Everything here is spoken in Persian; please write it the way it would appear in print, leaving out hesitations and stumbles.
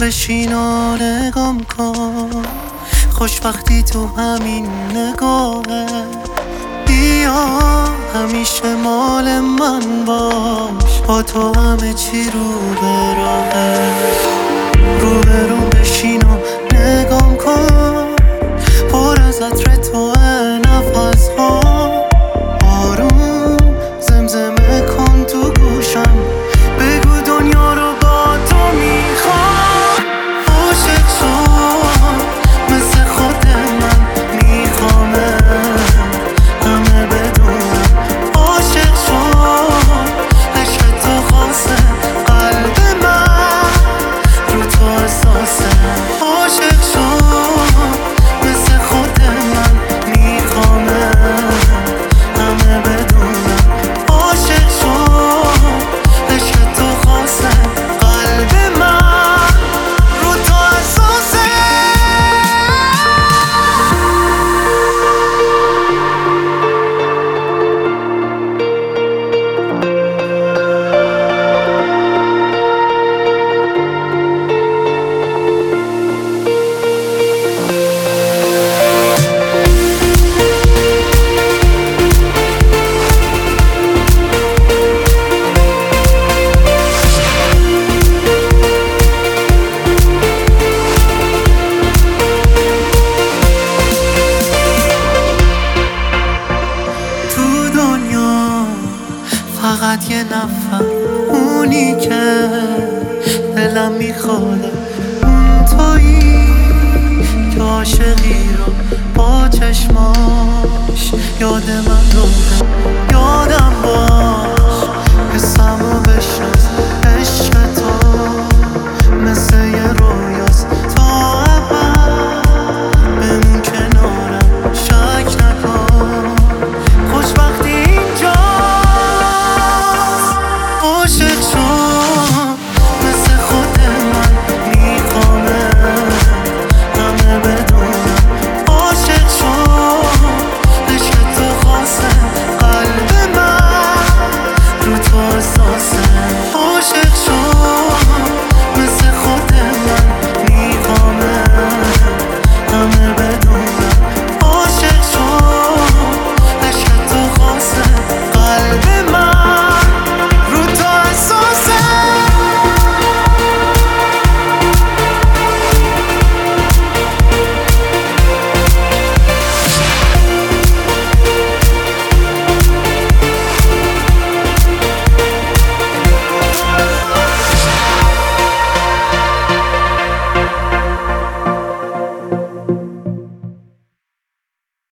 بشین و نگام کن، خوشبختی تو همین نگاهه. بیا همیشه مال من باش، با تو همه چی رو به راهه. رو به رو بشین و نگام کن، پر از عطر توه نفس ها. آروم زمزمه کن تو گوشم، بگو دنیا رو با تو میخوام. عاشق شد مثل خود من میخوامه، همه بدونم. عاشق شد عشق تو خاصه، قلب من رو تو احساسه. عاشق شد مثل خود من میخوامه، همه بدونم. عاشق شد عشق تو خاصه، قلب من رو تو احساسه. فقط یه نفر، اونی که دلم میخواده، اون تویی که عاشقی رو با چشماش یاد من رو